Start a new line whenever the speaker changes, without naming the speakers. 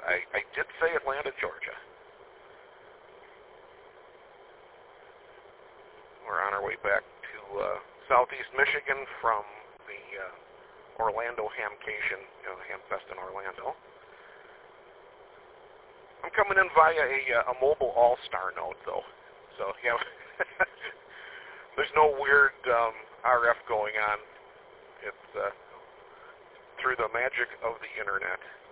I did say Atlanta, Georgia. We're on our way back to southeast Michigan from the Orlando Hamcation, Hamfest in Orlando. I'm coming in via a mobile all-star node, though. So, yeah, there's no weird RF going on. It's through the magic of the internet.